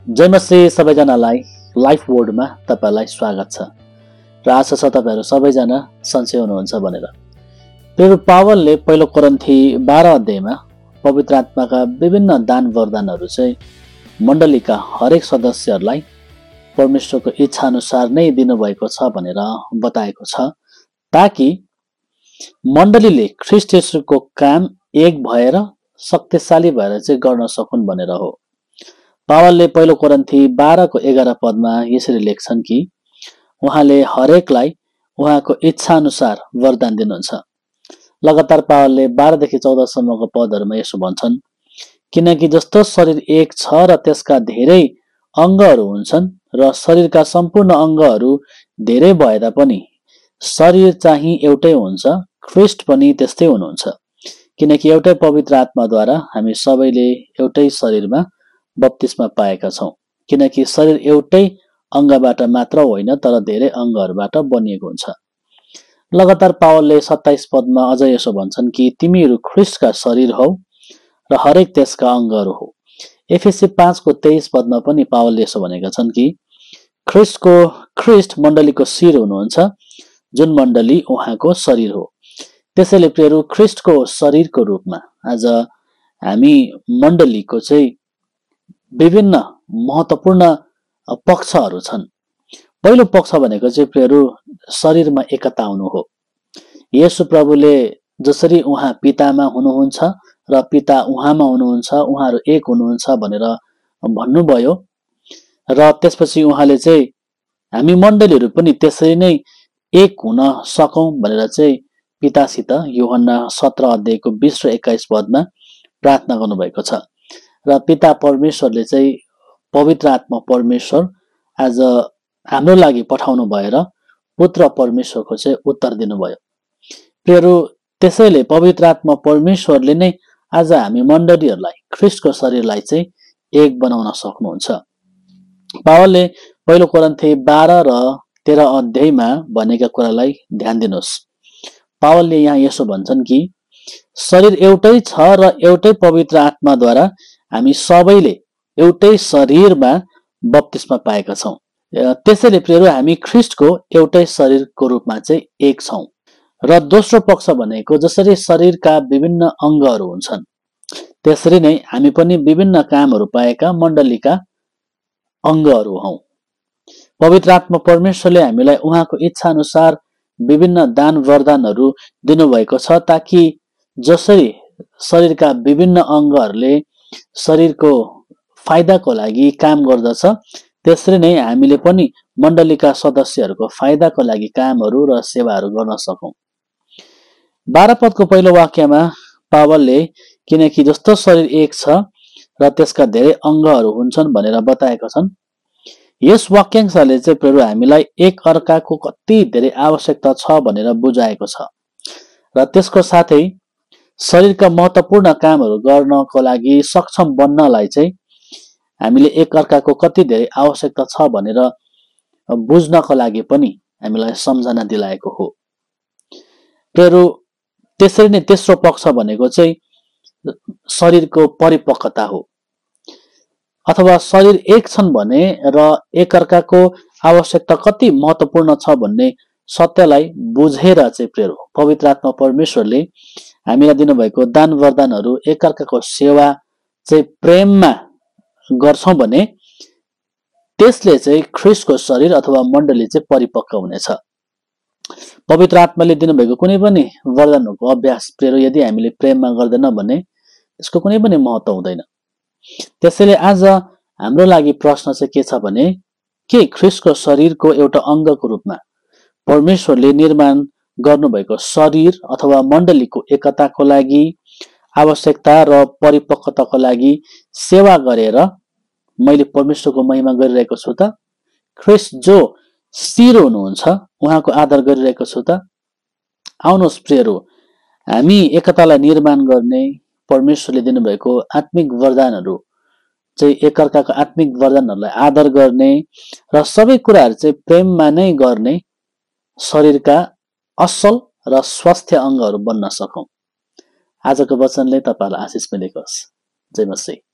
जय मसी सबैजनालाई लाइफ वर्डमा तपाईलाई स्वागत छ र आशा छ तपाईहरु सबैजना सन्चै हुनुहुन्छ भनेर। प्रिय पावलले पहिलो कोरिन्थी 12 अध्यायमा पवित्र आत्माका विभिन्न दान वरदानहरू चाहिँ मण्डलीका हरेक सदस्यहरूलाई परमेश्वरको इच्छा अनुसार नै दिनुभएको छ भनेर बताएको छ, ताकि मण्डलीले ख्रीष्ट येशूको काम एक भएर शक्तिशाली भएर चाहिँ गर्न सकुन् भनेर हो। पावलले पहिलो कोरिन्थी 12 को 11 पदमा यसरी लेख्छन् कि उहाँले हरेकलाई उहाँको इच्छा अनुसार वरदान दिनुहुन्छ। लगातार पावलले 12 देखि 14 सम्मको पदहरूमा यसो भन्छन्, किनकि जस्तो शरीर एक छ र त्यसका धेरै अङ्गहरू हुन्छन् र शरीरका सम्पूर्ण अङ्गहरू धेरै भएता पनि शरीर चाहिँ एउटै हुन्छ, ख्रीष्ट पनि त्यस्तै हुनुहुन्छ। किनकि एउटै पवित्र आत्माद्वारा हामी सबैले एउटै शरीरमा बप्तिस्मा पाएका छौं, किनकि शरीर एउटै अङ्गबाट मात्र होइन तर धेरै अङ्गहरूबाट बनिएको हुन्छ। लगातार पावलले 27 पदमा अझ यसो भन्छन् कि तिमीहरू ख्रीष्टका शरीर हौ र हरेक त्यसका अङ्गहरू हो। एफएसी 5 को 23 पदमा पनि पावलले यसो भनेका छन् कि ख्रीष्ट मण्डलीको शिर हुनुहुन्छ, जुन मण्डली उहाँको शरीर हो। त्यसैले प्रियहरू, ख्रीष्टको शरीरको रूपमा आज हामी मण्डलीको चाहिँ विभिन्न महत्त्वपूर्ण पक्षहरू छन्। पहिलो पक्ष भनेको चाहिँ प्रियहरू शरीरमा एकता हुनु हो। येशू प्रभुले जसरी उहाँ पितामा हुनुहुन्छ र पिता उहाँमा हुनुहुन्छ, उहाँहरू एक हुनुहुन्छ भनेर भन्नुभयो र त्यसपछि उहाँले चाहिँ हामी मण्डलीहरू पनि त्यसरी नै एक हुन सकौं भनेर चाहिँ पितासित यूहन्ना 17 अध्यायको 20 र 21 पदमा प्रार्थना गर्नुभएको छ। र पिता परमेश्वरले चाहिँ पवित्र आत्मा परमेश्वर आज हाम्रो लागि पठाउनु भएर पुत्र परमेश्वरको चाहिँ उत्तर दिनुभयो। प्रियहरू, त्यसैले पवित्र आत्मा परमेश्वरले नै आज हामी मण्डलीहरूलाई ख्रीष्टको शरीरलाई चाहिँ एक बनाउन सक्नुहुन्छ। पावलले पहिलो कोरिन्थी 12 र 13 अध्यायमा भनेका कुरालाई ध्यान दिनुहोस्। पावलले यहाँ यसो भन्छन् कि शरीर एउटै छ र एउटै पवित्र आत्माद्वारा हामी सबैले एउटै शरीरमा बप्तिस्मा पाएका छौं। त्यसैले प्रियहरू, हामी ख्रीष्टको एउटै शरीरको रूपमा चाहिँ एक छौं। र दोस्रो पक्ष भनेको जसरी शरीरका विभिन्न अङ्गहरू हुन्छन्, त्यसरी नै हामी पनि विभिन्न कामहरू पाएका मण्डलीका अङ्गहरू हौं। पवित्र आत्मा परमेश्वरले हामीलाई उहाँको इच्छा अनुसार विभिन्न दान वरदानहरू दिनुभएको छ, ताकि जसरी शरीरका विभिन्न अङ्गहरूले शरीरको फाइदाको लागि काम गर्दछ, त्यसरी नै हामीले पनि मण्डलीका सदस्यहरूको फाइदाको लागि कामहरू र सेवाहरू गर्न सकौं। 12 पदको पहिलो वाक्यमा पावलले किनकि जस्तो शरीर एक छ र त्यसका धेरै अङ्गहरू हुन्छन् भनेर बताएका छन्। यस वाक्यांशले चाहिँ प्रभु हामीलाई एक अर्काको कति धेरै आवश्यकता छ भनेर बुझाएको छ र त्यसको साथै शरीरका महत्त्वपूर्ण कामहरू गर्नको लागि सक्षम बन्नलाई चाहिँ हामीले एक अर्काको कति धेरै आवश्यकता छ भनेर बुझ्नको लागि पनि हामीलाई सम्झना दिलाएको हो। प्रियहरू, त्यसरी नै तेस्रो पक्ष भनेको चाहिँ शरीरको परिपक्वता हो, अथवा शरीर एक छन् भने र एक अर्काको आवश्यकता कति महत्त्वपूर्ण छ भन्ने सत्यलाई बुझेर चाहिँ प्रियहरू पवित्र आत्मा परमेश्वरले हामीलाई दिनुभएको दान वरदानहरू एक अर्काको सेवा चाहिँ प्रेममा गर्छौं भने त्यसले चाहिँ ख्रीष्टको शरीर अथवा मण्डली चाहिँ परिपक्व हुनेछ। पवित्र आत्माले दिनुभएको कुनै पनि वरदानहरूको अभ्यास प्रियहरू यदि हामीले प्रेममा गर्दैन भने यसको कुनै पनि महत्त्व हुँदैन। त्यसैले आज हाम्रो लागि प्रश्न चाहिँ के छ भने, के ख्रीष्टको शरीरको एउटा अङ्गको रूपमा परमेश्वरले निर्माण गर्नुभएको शरीर अथवा मण्डलीको एकताको लागि आवश्यकता र परिपक्वताको लागि सेवा गरेर मैले परमेश्वरको महिमा गरिरहेको छु त? ख्रीष्ट जो शिर हुनुहुन्छ उहाँको आदर गरिरहेको छु त? आउनुहोस् प्रियहरू, हामी एकतालाई निर्माण गर्ने परमेश्वरले दिनुभएको आत्मिक वरदानहरू चाहिँ एकअर्काको आत्मिक वरदानहरूलाई आदर गर्ने र सबै कुराहरू चाहिँ प्रेममा नै गर्ने शरीरका असल र स्वास्थ्य अङ्गहरू बन्न सकौं। आजको वचनले तपाईलाई आशिष मिलेको होस्। जय मसीह।